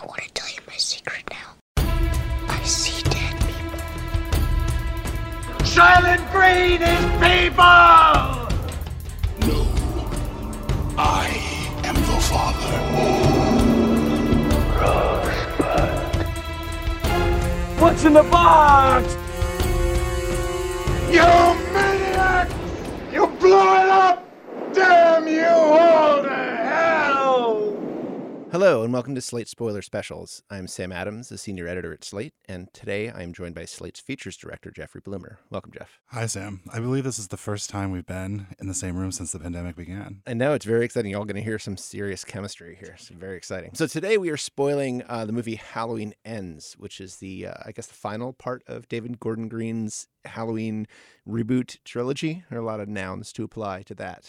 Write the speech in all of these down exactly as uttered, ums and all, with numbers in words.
I want to tell you my secret now. I see dead people. Silent Green is people! No. I am the Father. Rosebud. What's in the box? You maniac! You blew it up! Damn you all to hell! Hello and welcome to Slate Spoiler Specials. I'm Sam Adams, the senior editor at Slate, and today I am joined by Slate's features director, Jeffrey Bloomer. Welcome, Jeff. Hi, Sam. I believe this is the first time we've been in the same room since the pandemic began. I know, it's very exciting. You're all going to hear some serious chemistry here. It's very exciting. So today we are spoiling uh, the movie Halloween Ends, which is the, uh, I guess, the final part of David Gordon Green's Halloween reboot trilogy. There are a lot of nouns to apply to that.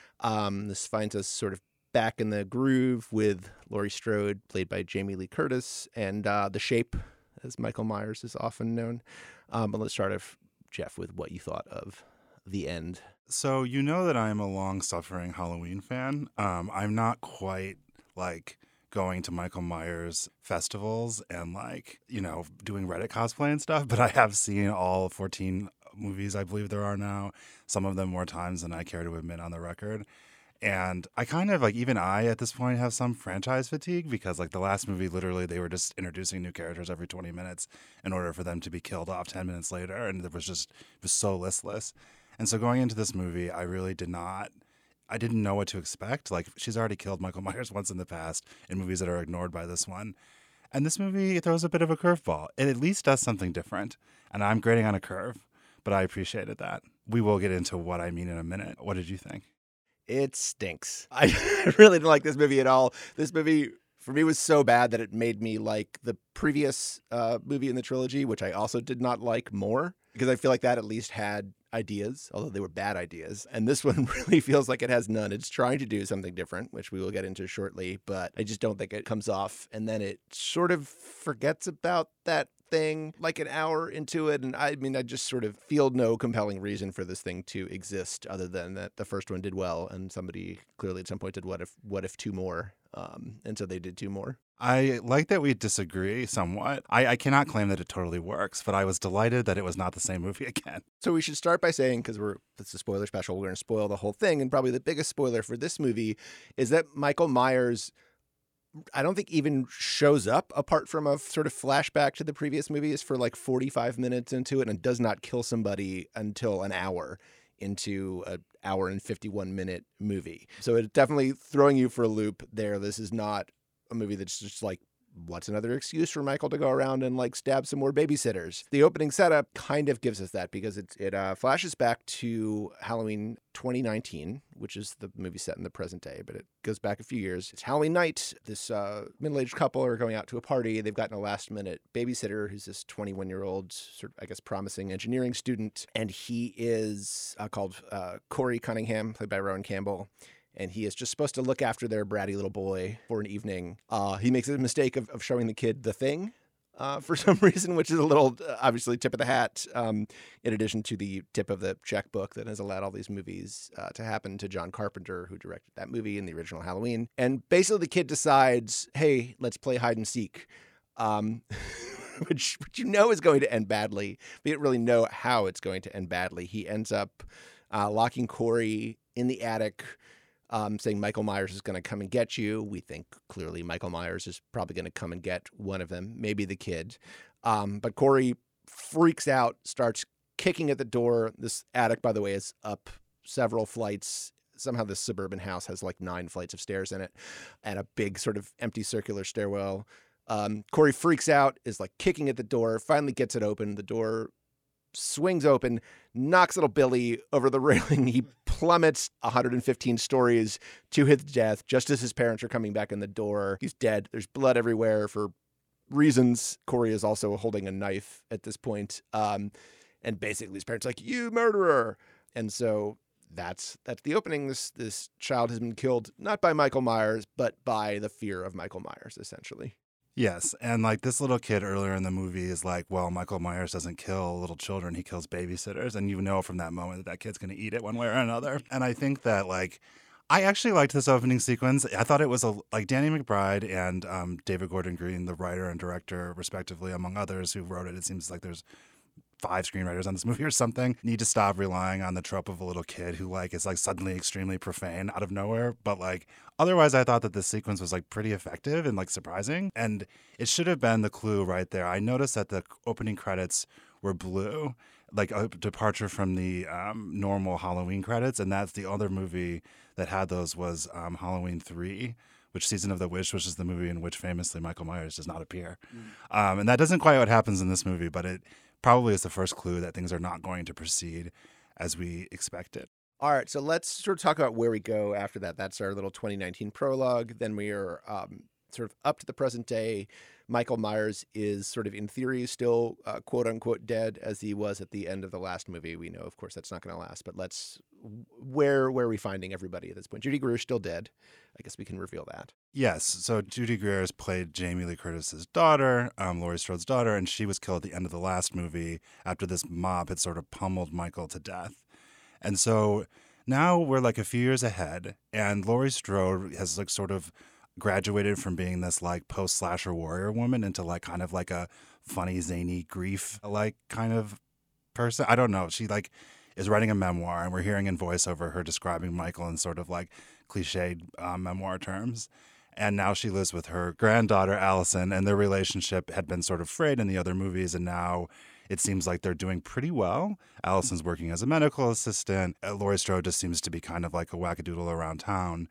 Um, this finds us sort of back in the groove with Laurie Strode, played by Jamie Lee Curtis, and uh, The Shape, as Michael Myers is often known. Um, but let's start off, Jeff, with what you thought of the end. So you know that I'm a long-suffering Halloween fan. Um, I'm not quite like going to Michael Myers festivals and like, you know, doing Reddit cosplay and stuff, but I have seen all fourteen movies I believe there are now, some of them more times than I care to admit on the record. And I kind of like, even I at this point have some franchise fatigue because like the last movie, literally they were just introducing new characters every twenty minutes in order for them to be killed off ten minutes later. And it was just, it was so listless. And so going into this movie, I really did not, I didn't know what to expect. Like she's already killed Michael Myers once in the past in movies that are ignored by this one. And this movie throws a bit of a curveball. It at least does something different. And I'm grading on a curve, but I appreciated that. We will get into what I mean in a minute. What did you think? It stinks. I really didn't like this movie at all. This movie, for me, was so bad that it made me like the previous uh, movie in the trilogy, which I also did not like more, because I feel like that at least had ideas, although they were bad ideas. And this one really feels like it has none. It's trying to do something different, which we will get into shortly, but I just don't think it comes off. And then it sort of forgets about that thing like an hour into it. And I mean, I just sort of feel no compelling reason for this thing to exist other than that the first one did well and somebody clearly at some point did what if, what if two more? Um, and so they did two more. I like that we disagree somewhat. I, I cannot claim that it totally works, but I was delighted that it was not the same movie again. So we should start by saying, because we're it's a spoiler special, we're going to spoil the whole thing. And probably the biggest spoiler for this movie is that Michael Myers, I don't think even shows up apart from a sort of flashback to the previous movies for like forty-five minutes into it and does not kill somebody until an hour into an hour and fifty-one minute movie. So it's definitely throwing you for a loop there. This is not a movie that's just like, what's another excuse for Michael to go around and like stab some more babysitters? The opening setup kind of gives us that because it, it uh, flashes back to Halloween twenty nineteen, which is the movie set in the present day, but it goes back a few years. It's Halloween night. This uh, middle-aged couple are going out to a party. They've gotten a last-minute babysitter who's this twenty-one-year-old, sort of, I guess, promising engineering student, and he is uh, called uh, Corey Cunningham, played by Rowan Campbell. And he is just supposed to look after their bratty little boy for an evening. Uh, he makes a mistake of, of showing the kid The Thing uh, for some reason, which is a little, uh, obviously, tip of the hat, um, in addition to the tip of the checkbook that has allowed all these movies uh, to happen to John Carpenter, who directed that movie in the original Halloween. And basically the kid decides, hey, let's play hide and seek, um, which, which you know is going to end badly. We don't really know how it's going to end badly. He ends up uh, locking Corey in the attic, Um, saying Michael Myers is going to come and get you. We think clearly Michael Myers is probably going to come and get one of them, maybe the kid. Um, but Corey freaks out, starts kicking at the door. This attic, by the way, is up several flights. Somehow this suburban house has like nine flights of stairs in it and a big sort of empty circular stairwell. Um, Corey freaks out, is like kicking at the door, finally gets it open. The door swings open, knocks little Billy over the railing. He plummets one hundred fifteen stories to his death just as his parents are coming back in the door. He's dead. There's blood everywhere for reasons. Corey is also holding a knife at this point. Um, and basically his parents are like, you murderer. And so that's that's the opening. This this child has been killed, not by Michael Myers, but by the fear of Michael Myers, essentially. Yes, and like this little kid earlier in the movie is like, well, Michael Myers doesn't kill little children, he kills babysitters, and you know from that moment that that kid's going to eat it one way or another. And I think that like I actually liked this opening sequence. I thought it was a, like Danny McBride and um, David Gordon Green, the writer and director, respectively, among others who wrote it. It seems like there's five screenwriters on this movie or something, need to stop relying on the trope of a little kid who like is like suddenly extremely profane out of nowhere. But like otherwise, I thought that this sequence was like pretty effective and like surprising. And it should have been the clue right there. I noticed that the opening credits were blue, like a departure from the um, normal Halloween credits. And that's the other movie that had those was um, Halloween three, which Season of the Witch, which is the movie in which famously Michael Myers does not appear. Mm. Um, and that doesn't quite what happens in this movie, but it probably is the first clue that things are not going to proceed as we expected. All right, so let's sort of talk about where we go after that. That's our little twenty nineteen prologue. Then we are um, sort of up to the present day. Michael Myers is sort of in theory still uh, quote unquote dead as he was at the end of the last movie. We know, of course, that's not going to last. But let's where where are we finding everybody at this point? Judy Greer's still dead. I guess we can reveal that. Yes. So Judy Greer has played Jamie Lee Curtis's daughter, um, Laurie Strode's daughter, and she was killed at the end of the last movie after this mob had sort of pummeled Michael to death. And so now we're like a few years ahead, and Laurie Strode has like sort of graduated from being this like post slasher warrior woman into like kind of like a funny, zany grief like kind of person. I don't know. She like is writing a memoir, and we're hearing in voiceover her describing Michael in sort of like cliched uh, memoir terms. And now she lives with her granddaughter, Allison, and their relationship had been sort of frayed in the other movies, and now it seems like they're doing pretty well. Allison's working as a medical assistant. Uh, Laurie Strode just seems to be kind of like a wackadoodle around town.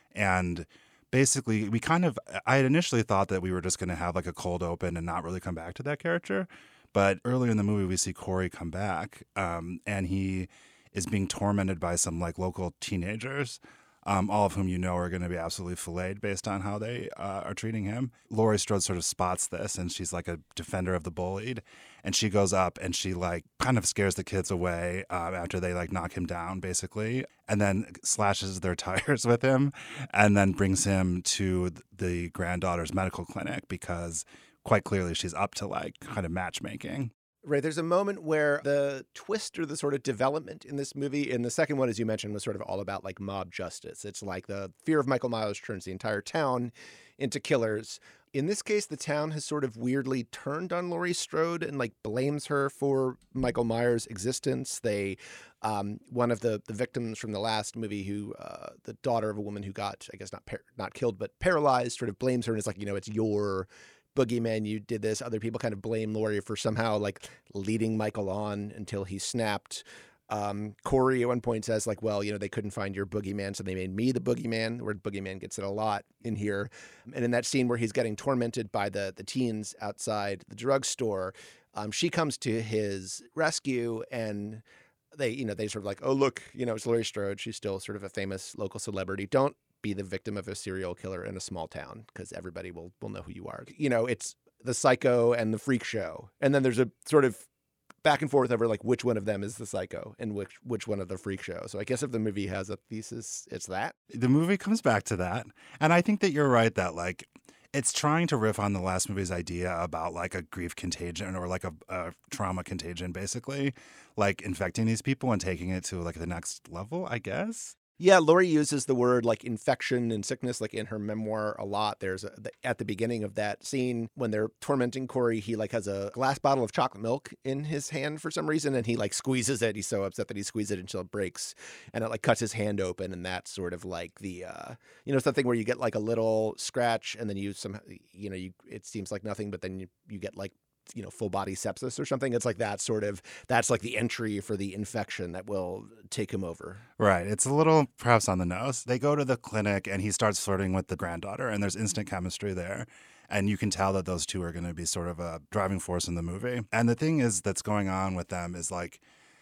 And basically, we kind of, I had initially thought that we were just going to have like a cold open and not really come back to that character. But earlier in the movie, we see Corey come back, um, and he is being tormented by some like local teenagers, um, all of whom you know are going to be absolutely filleted based on how they uh, are treating him. Laurie Strode sort of spots this, and she's like a defender of the bullied, and she goes up and she like kind of scares the kids away uh, after they like knock him down, basically, and then slashes their tires with him, and then brings him to the granddaughter's medical clinic because quite clearly she's up to like kind of matchmaking. Right. There's a moment where the twist or the sort of development in this movie, in the second one, as you mentioned, was sort of all about like mob justice. It's like the fear of Michael Myers turns the entire town into killers. In this case, the town has sort of weirdly turned on Laurie Strode and like blames her for Michael Myers' existence. They, um, one of the, the victims from the last movie, who uh, the daughter of a woman who got, I guess not par- not killed but paralyzed, sort of blames her and is like, you know, it's your boogeyman, you did this. Other people kind of blame Laurie for somehow like leading Michael on until he snapped. Um, Corey at one point says like, well, you know, they couldn't find your boogeyman, so they made me the boogeyman. The word boogeyman gets it a lot in here. And in that scene where he's getting tormented by the the teens outside the drugstore, um, she comes to his rescue, and they, you know, they sort of like, oh, look, you know, it's Laurie Strode. She's still sort of a famous local celebrity. Don't be the victim of a serial killer in a small town because everybody will will know who you are. You know, it's the psycho and the freak show. And then there's a sort of back and forth over like which one of them is the psycho and which which one of the freak show. So I guess if the movie has a thesis, it's that. The movie comes back to that. And I think that you're right that like it's trying to riff on the last movie's idea about like a grief contagion or like a, a trauma contagion, basically, like infecting these people and taking it to like the next level, I guess. Yeah, Laurie uses the word like infection and sickness like in her memoir a lot. There's a, at the beginning of that scene when they're tormenting Corey, he like has a glass bottle of chocolate milk in his hand for some reason, and he like squeezes it. He's so upset that he squeezes it until it breaks, and it like cuts his hand open, and that's sort of like the uh, you know, something where you get like a little scratch, and then you somehow, you know, you it seems like nothing, but then you you get like, you know, full body sepsis or something. It's like that sort of, that's like the entry for the infection that will take him over. Right. It's a little perhaps on the nose. They go to the clinic and he starts flirting with the granddaughter, and there's instant chemistry there. And you can tell that those two are going to be sort of a driving force in the movie. And the thing is that's going on with them is like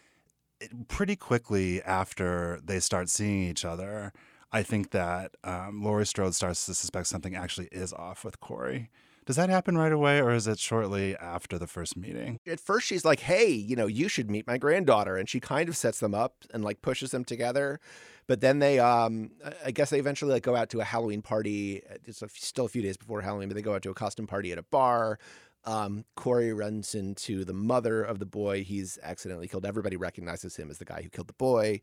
it, pretty quickly after they start seeing each other, I think that um, Laurie Strode starts to suspect something actually is off with Corey. Does that happen right away, or is it shortly after the first meeting? At first, she's like, hey, you know, you should meet my granddaughter. And she kind of sets them up and like pushes them together. But then they, um, I guess they eventually like go out to a Halloween party. It's a, still a few days before Halloween, but they go out to a costume party at a bar. Um, Corey runs into the mother of the boy he's accidentally killed. Everybody recognizes him as the guy who killed the boy.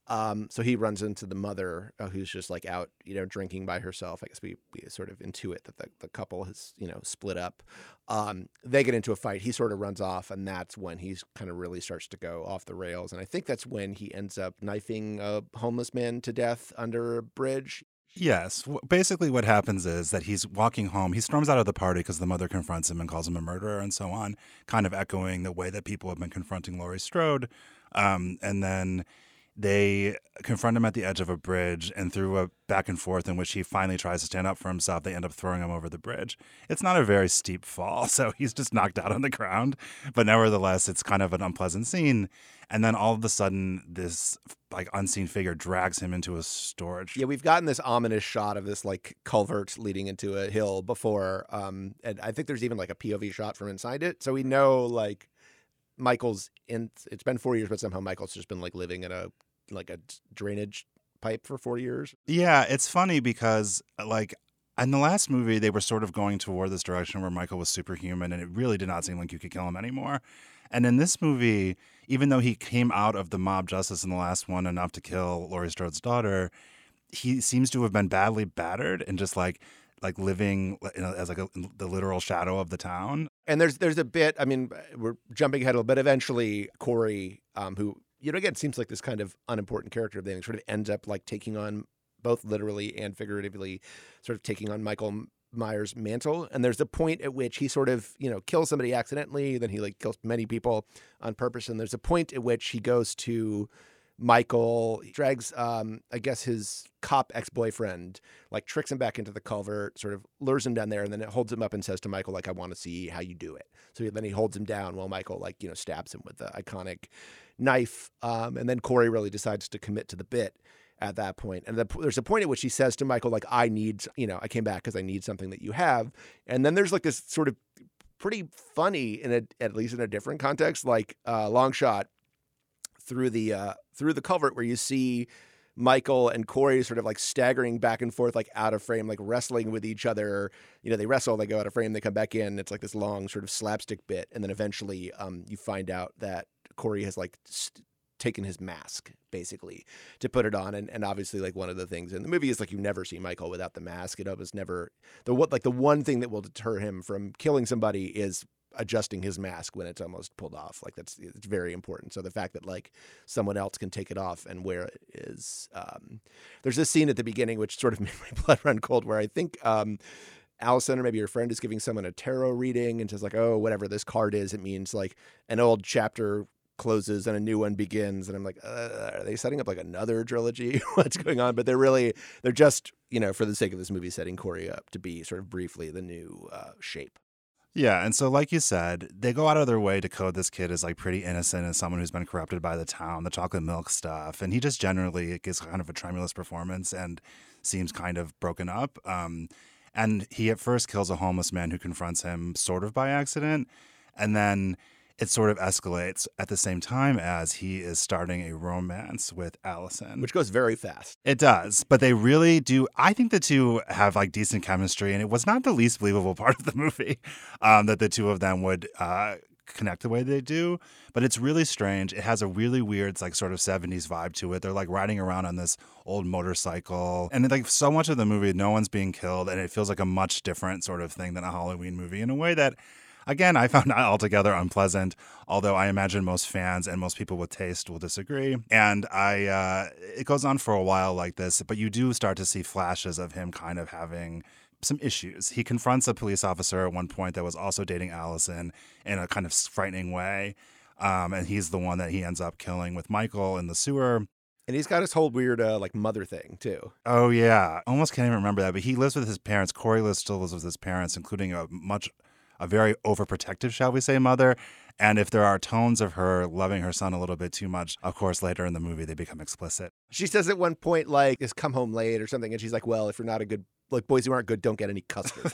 Um, so he runs into the mother uh, who's just like out, you know, drinking by herself. I guess we, we sort of intuit that the, the couple has, you know, split up. Um, they get into a fight. He sort of runs off, and that's when he's kind of really starts to go off the rails. And I think that's when he ends up knifing a homeless man to death under a bridge. Yes. Basically, what happens is that he's walking home. He storms out of the party because the mother confronts him and calls him a murderer and so on, kind of echoing the way that people have been confronting Laurie Strode. Um, and then they confront him at the edge of a bridge, and through a back and forth in which he finally tries to stand up for himself, they end up throwing him over the bridge. It's not a very steep fall, so he's just knocked out on the ground. But nevertheless, it's kind of an unpleasant scene. And then all of a sudden, this like unseen figure drags him into a storage. Yeah, we've gotten this ominous shot of this like culvert leading into a hill before. Um, and I think there's even like a P O V shot from inside it. So we know like Michael's in, it's been four years, but somehow Michael's just been like living in a, like a drainage pipe for four years. Yeah, it's funny because like in the last movie, they were sort of going toward this direction where Michael was superhuman, and it really did not seem like you could kill him anymore. And in this movie, even though he came out of the mob justice in the last one enough to kill Laurie Strode's daughter, he seems to have been badly battered and just like like living you know, as like a, the literal shadow of the town. And there's there's a bit, I mean, we're jumping ahead a little bit. Eventually, Corey, um, who, you know, again, seems like this kind of unimportant character, they sort of ends up like taking on, both literally and figuratively, sort of taking on Michael Myers' mantle. And there's a point at which he sort of, you know, kills somebody accidentally, then he like kills many people on purpose. And there's a point at which he goes to Michael, he drags, um, I guess, his cop ex-boyfriend, like tricks him back into the culvert, sort of lures him down there, and then it holds him up and says to Michael, like, I want to see how you do it. So then he holds him down while Michael, like, you know, stabs him with the iconic knife. Um, and then Corey really decides to commit to the bit at that point. And the, there's a point at which he says to Michael, like, I need, you know, I came back because I need something that you have. And then there's like this sort of pretty funny, in a, at least in a different context, like uh, long shot through the uh, through the culvert where you see Michael and Corey sort of like staggering back and forth, like out of frame, like wrestling with each other. You know, they wrestle, they go out of frame, they come back in. It's like this long sort of slapstick bit. And then eventually um, you find out that Corey has like st- taken his mask basically to put it on. And, and obviously like one of the things in the movie is like you never see Michael without the mask. It was never the what like the one thing that will deter him from killing somebody is adjusting his mask when it's almost pulled off. Like that's, it's very important. So the fact that like someone else can take it off and wear it is, um, there's this scene at the beginning, which sort of made my blood run cold, where I think, um, Allison or maybe your friend is giving someone a tarot reading and says like, oh, whatever this card is, it means like an old chapter closes and a new one begins. And I'm like, uh, are they setting up like another trilogy? What's going on? But they're really, they're just, you know, for the sake of this movie, setting Corey up to be sort of briefly the new uh, shape. Yeah, and so like you said, they go out of their way to code this kid as like pretty innocent and someone who's been corrupted by the town, the chocolate milk stuff, and he just generally gives kind of a tremulous performance and seems kind of broken up. Um, and he at first kills a homeless man who confronts him sort of by accident, and then it sort of escalates at the same time as he is starting a romance with Allison. Which goes very fast. It does, but they really do. I think the two have like decent chemistry, and it was not the least believable part of the movie um, that the two of them would uh, connect the way they do. But it's really strange. It has a really weird like sort of seventies vibe to it. They're like riding around on this old motorcycle, and like so much of the movie, no one's being killed, and it feels like a much different sort of thing than a Halloween movie in a way that, again, I found not altogether unpleasant, although I imagine most fans and most people with taste will disagree. And I, uh, it goes on for a while like this, but you do start to see flashes of him kind of having some issues. He confronts a police officer at one point that was also dating Allison in a kind of frightening way. Um, and he's the one that he ends up killing with Michael in the sewer. And he's got his whole weird, uh, like, mother thing, too. Oh, yeah. Almost can't even remember that. But he lives with his parents. Corey lives, still lives with his parents, including a much... a very overprotective, shall we say, mother. And if there are tones of her loving her son a little bit too much, of course, later in the movie, they become explicit. She says at one point, like, just come home late or something. And she's like, well, if you're not a good, like, boys who aren't good don't get any custard.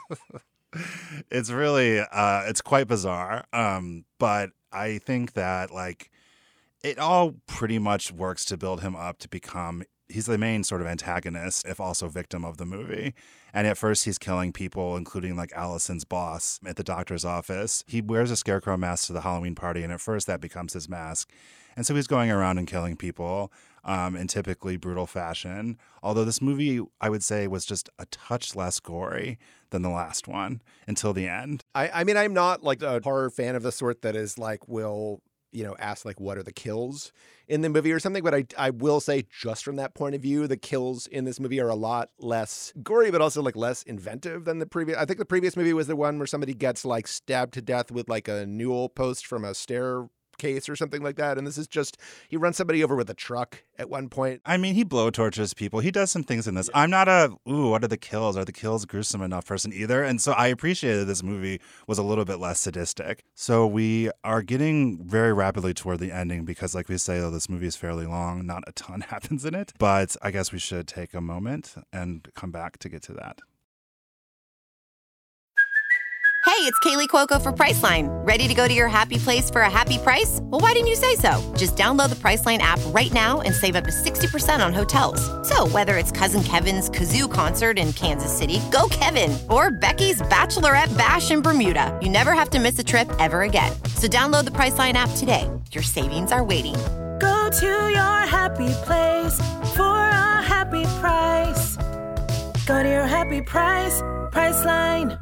It's really, uh, it's quite bizarre. Um, but I think that, like, it all pretty much works to build him up to become... he's the main sort of antagonist, if also victim of the movie. And at first he's killing people, including like Allison's boss at the doctor's office. He wears a scarecrow mask to the Halloween party, and at first that becomes his mask. And so he's going around and killing people. um, in typically brutal fashion. Although this movie, I would say, was just a touch less gory than the last one until the end. I, I mean, I'm not like a horror fan of the sort that is like, will, you know, ask like, what are the kills in the movie or something. But I, I will say just from that point of view, the kills in this movie are a lot less gory, but also like less inventive than the previous. I think the previous movie was the one where somebody gets like stabbed to death with like a newel post from a stair case or something like that. And this is just, he runs somebody over with a truck at one point. I mean, he blowtorches people. He does some things in this. Yeah. I'm not a, ooh, what are the kills? Are the kills gruesome enough person either? And so I appreciated this movie was a little bit less sadistic. So we are getting very rapidly toward the ending because, like we say, though, this movie is fairly long. Not a ton happens in it. But I guess we should take a moment and come back to get to that. Hey, it's Kaylee Cuoco for Priceline. Ready to go to your happy place for a happy price? Well, why didn't you say so? Just download the Priceline app right now and save up to sixty percent on hotels. So whether it's Cousin Kevin's Kazoo Concert in Kansas City, go Kevin, or Becky's Bachelorette Bash in Bermuda, you never have to miss a trip ever again. So download the Priceline app today. Your savings are waiting. Go to your happy place for a happy price. Go to your happy price, Priceline.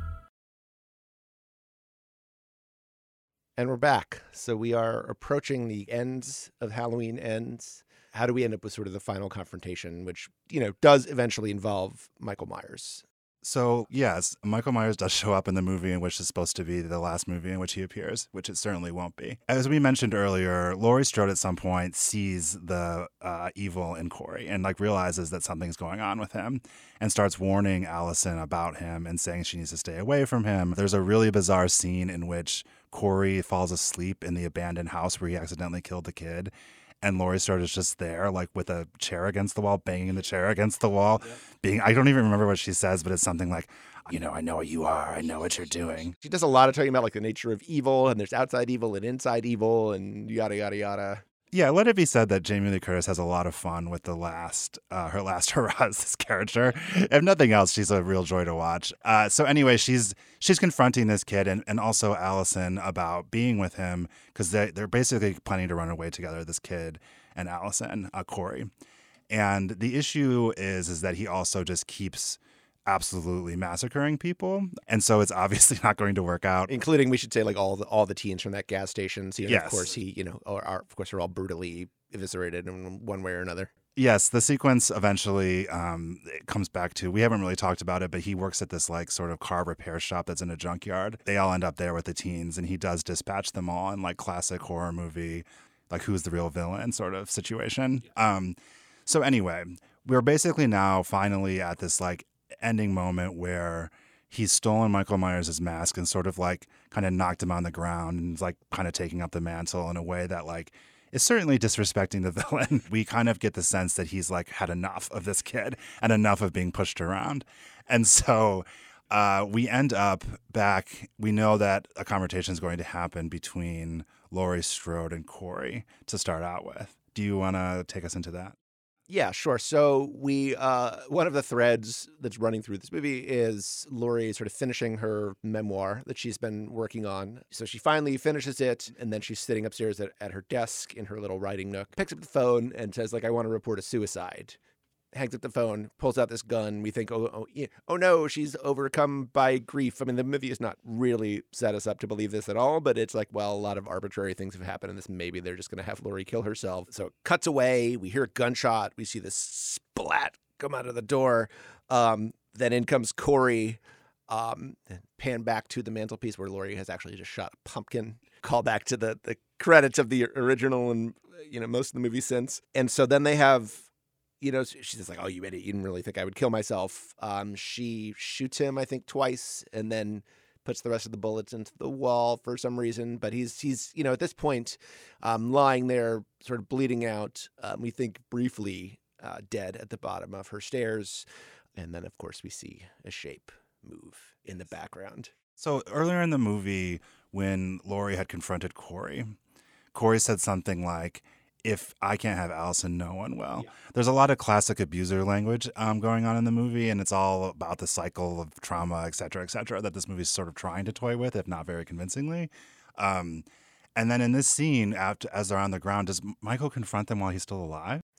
And we're back. So we are approaching the ends of Halloween Ends. How do we end up with sort of the final confrontation, which, you know, does eventually involve Michael Myers? So, yes, Michael Myers does show up in the movie in which is supposed to be the last movie in which he appears, which it certainly won't be. As we mentioned earlier, Laurie Strode at some point sees the uh, evil in Corey and like realizes that something's going on with him and starts warning Allison about him and saying she needs to stay away from him. There's a really bizarre scene in which Corey falls asleep in the abandoned house where he accidentally killed the kid. And Laurie Strode is just there, like with a chair against the wall, banging the chair against the wall. Yep. Being, I don't even remember what she says, but it's something like, you know, I know what you are. I know what you're doing. She does a lot of talking about like the nature of evil, and there's outside evil and inside evil, and yada, yada, yada. Yeah, let it be said that Jamie Lee Curtis has a lot of fun with the last, uh, her last hurrah as this character. If nothing else, she's a real joy to watch. Uh, so anyway, she's she's confronting this kid and, and also Allison about being with him because they, they're basically planning to run away together, this kid and Allison, uh, Corey. And the issue is, is that he also just keeps absolutely massacring people, and so it's obviously not going to work out. Including, we should say, like all the all the teens from that gas station. So, you know, yes. Of course, he, you know, are, are of course are all brutally eviscerated in one way or another. Yes, the sequence eventually um, it comes back to, we haven't really talked about it, but he works at this like sort of car repair shop that's in a junkyard. They all end up there with the teens, and he does dispatch them all in like classic horror movie, like who's the real villain sort of situation. Yeah. Um, so anyway, we're basically now finally at this like ending moment where he's stolen Michael Myers' mask and sort of like kind of knocked him on the ground and like kind of taking up the mantle in a way that like is certainly disrespecting the villain. We kind of get the sense that he's like had enough of this kid and enough of being pushed around. And so uh, we end up back. We know that a confrontation is going to happen between Laurie Strode and Corey to start out with. Do you want to take us into that? Yeah, sure. So we, uh, one of the threads that's running through this movie is Laurie sort of finishing her memoir that she's been working on. So she finally finishes it, and then she's sitting upstairs at, at her desk in her little writing nook, picks up the phone and says, like, I want to report a suicide. Hangs up the phone, pulls out this gun. We think, oh, oh, yeah, oh no, she's overcome by grief. I mean, the movie has not really set us up to believe this at all, but it's like, well, a lot of arbitrary things have happened in this. Maybe they're just going to have Laurie kill herself. So it cuts away. We hear a gunshot. We see this splat come out of the door. Um, then in comes Corey. Um, and pan back to the mantelpiece where Laurie has actually just shot a pumpkin. Call back to the, the credits of the original and, you know, most of the movie since. And so then they have, you know, she's just like, oh, you idiot. You didn't really think I would kill myself. Um, she shoots him, I think, twice and then puts the rest of the bullets into the wall for some reason. But he's, he's you know, at this point, um, lying there sort of bleeding out. Um, we think briefly uh, dead at the bottom of her stairs. And then, of course, we see a shape move in the background. So earlier in the movie, when Laurie had confronted Corey, Corey said something like, if I can't have Allison, no one will. Yeah. There's a lot of classic abuser language um, going on in the movie, and it's all about the cycle of trauma, et cetera, et cetera, that this movie's sort of trying to toy with, if not very convincingly. Um, and then in this scene, after, as they're on the ground, does Michael confront them while he's still alive?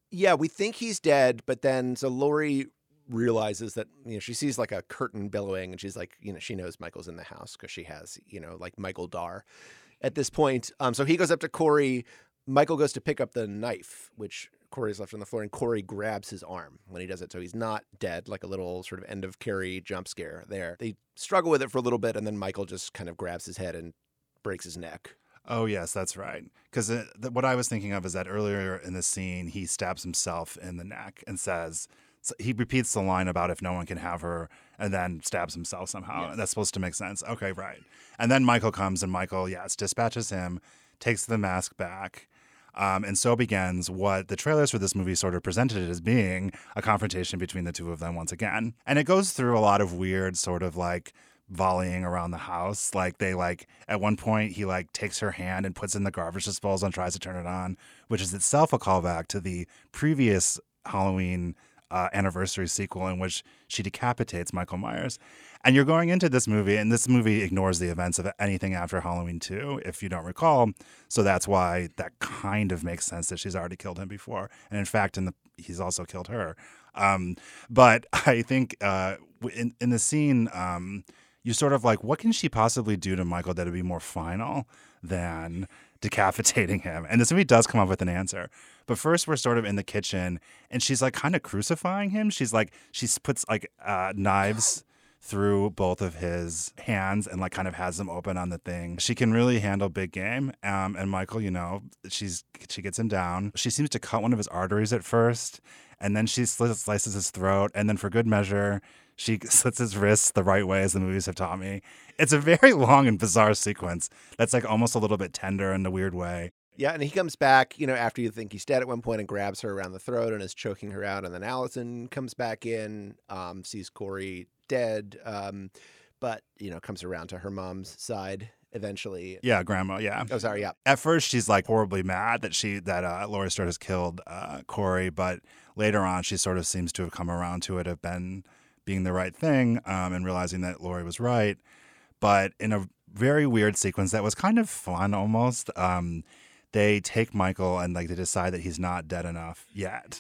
Yeah, we think he's dead, but then so Laurie realizes that, you know, she sees like a curtain billowing and she's like, you know, she knows Michael's in the house because she has, you know, like Michael Dar at this point. Um, so he goes up to Corey. Michael goes to pick up the knife, which Corey's left on the floor, and Corey grabs his arm when he does it. So he's not dead, like a little sort of end of Carrie jump scare there. They struggle with it for a little bit, and then Michael just kind of grabs his head and breaks his neck. Oh, yes, that's right. Because what I was thinking of is that earlier in the scene, he stabs himself in the neck and says, so he repeats the line about if no one can have her, and then stabs himself somehow. Yes. That's supposed to make sense. Okay, right. And then Michael comes, and Michael, yes, dispatches him, takes the mask back. Um, and so begins what the trailers for this movie sort of presented it as being a confrontation between the two of them once again. And it goes through a lot of weird sort of like volleying around the house. Like they like, at one point he like takes her hand and puts in the garbage disposal and tries to turn it on, which is itself a callback to the previous Halloween uh, anniversary sequel in which she decapitates Michael Myers. And you're going into this movie, and this movie ignores the events of anything after Halloween two, if you don't recall. So that's why that kind of makes sense that she's already killed him before. And in fact, in the he's also killed her. Um, but I think uh, in, in the scene, um, you're sort of like, what can she possibly do to Michael that would be more final than decapitating him? And this movie does come up with an answer. But first, we're sort of in the kitchen, and she's like kind of crucifying him. She's like, she puts like uh, knives through both of his hands and like kind of has them open on the thing. She can really handle big game. Um, and Michael, you know, she's she gets him down. She seems to cut one of his arteries at first, and then she slices his throat. And then for good measure, she slits his wrists the right way, as the movies have taught me. It's a very long and bizarre sequence that's like almost a little bit tender in a weird way. Yeah, and he comes back, you know, after you think he's dead at one point and grabs her around the throat and is choking her out. And then Allison comes back in, um, sees Corey dead, um, but, you know, comes around to her mom's side eventually. Yeah, grandma, yeah. Oh, sorry, yeah. At first, she's like horribly mad that she that uh, Laurie Strode has killed uh, Corey, but later on, she sort of seems to have come around to it, have been being the right thing um, and realizing that Laurie was right. But in a very weird sequence that was kind of fun almost, um, they take Michael and like they decide that he's not dead enough yet.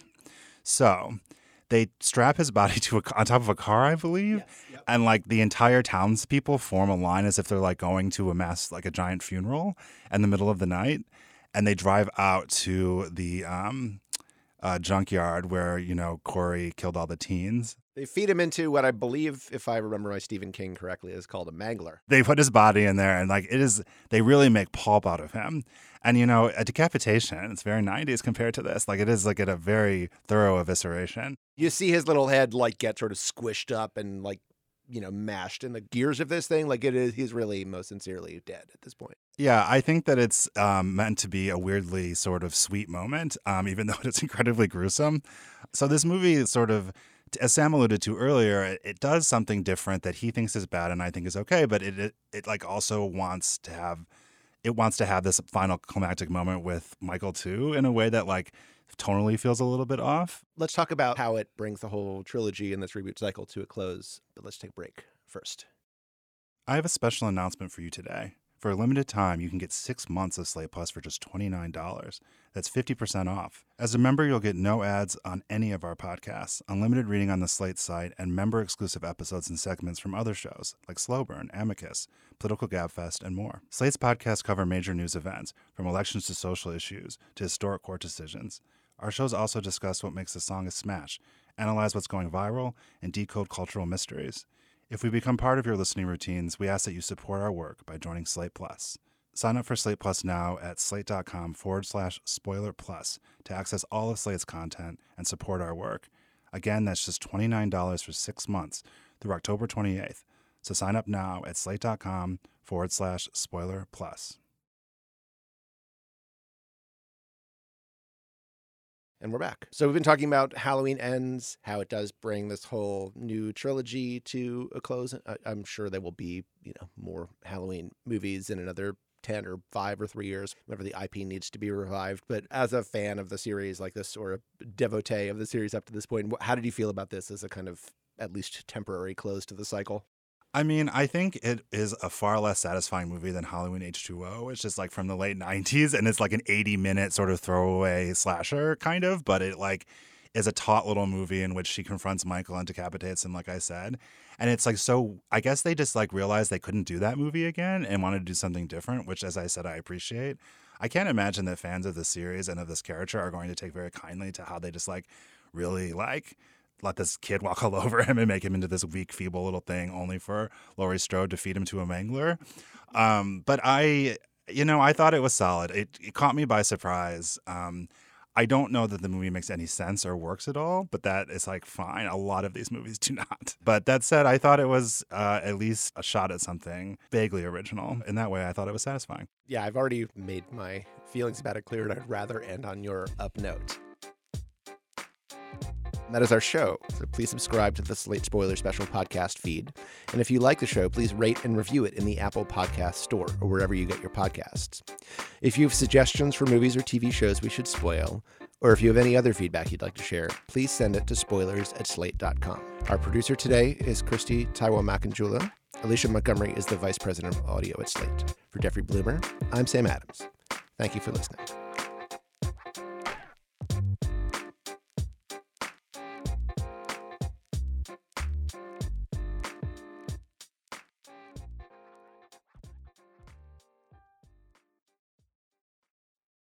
So they strap his body to a, on top of a car, I believe, yes, yep. And like the entire townspeople form a line as if they're like going to a mass, like a giant funeral in the middle of the night, and they drive out to the um, uh, junkyard where, you know, Corey killed all the teens. They feed him into what I believe, if I remember my Stephen King correctly, is called a mangler. They put his body in there, and like it is, they really make pulp out of him. And, you know, a decapitation, it's very nineties compared to this. Like, it is, like, at a very thorough evisceration. You see his little head, like, get sort of squished up and, like, you know, mashed in the gears of this thing. Like, it is, he's really most sincerely dead at this point. Yeah, I think that it's um, meant to be a weirdly sort of sweet moment, um, even though it's incredibly gruesome. So this movie sort of, as Sam alluded to earlier, it, it does something different that he thinks is bad and I think is okay, but it, it, it like, also wants to have... It wants to have this final climactic moment with Michael, too, in a way that, like, tonally feels a little bit off. Let's talk about how it brings the whole trilogy and this reboot cycle to a close. But let's take a break first. I have a special announcement for you today. For a limited time, you can get six months of Slate Plus for just twenty-nine dollars. That's fifty percent off. As a member, you'll get no ads on any of our podcasts, unlimited reading on the Slate site, and member-exclusive episodes and segments from other shows like Slow Burn, Amicus, Political Gabfest, and more. Slate's podcasts cover major news events, from elections to social issues to historic court decisions. Our shows also discuss what makes a song a smash, analyze what's going viral, and decode cultural mysteries. If we become part of your listening routines, we ask that you support our work by joining Slate Plus. Sign up for Slate Plus now at slate.com forward slash spoiler plus to access all of Slate's content and support our work. Again, that's just twenty-nine dollars for six months through October twenty-eighth. So sign up now at slate.com forward slash spoiler plus. And we're back. So we've been talking about Halloween Ends, how it does bring this whole new trilogy to a close. I, I'm sure there will be, you know, more Halloween movies in another ten or five or three years, whenever the I P needs to be revived. But as a fan of the series like this, or a devotee of the series up to this point, how did you feel about this as a kind of at least temporary close to the cycle? I mean, I think it is a far less satisfying movie than Halloween H two O. It's just like from the late nineties, and it's like an eighty minute sort of throwaway slasher kind of, but it like is a taut little movie in which she confronts Michael and decapitates him, like I said. And it's like, so I guess they just like realized they couldn't do that movie again and wanted to do something different, which, as I said, I appreciate. I can't imagine that fans of the series and of this character are going to take very kindly to how they just like really like let this kid walk all over him and make him into this weak, feeble little thing only for Laurie Strode to feed him to a mangler. Um, but I, you know, I thought it was solid. It, it caught me by surprise. Um, I don't know that the movie makes any sense or works at all, but that is like fine. A lot of these movies do not. But that said, I thought it was uh, at least a shot at something vaguely original. In that way, I thought it was satisfying. Yeah, I've already made my feelings about it clear, and I'd rather end on your up note. And that is our show. So please subscribe to the Slate Spoiler Special podcast feed. And if you like the show, please rate and review it in the Apple Podcast Store or wherever you get your podcasts. If you have suggestions for movies or T V shows we should spoil, or if you have any other feedback you'd like to share, please send it to spoilers at slate dot com. Our producer today is Christy Taiwo-Makanjula. Alicia Montgomery is the Vice President of Audio at Slate. For Jeffrey Bloomer, I'm Sam Adams. Thank you for listening.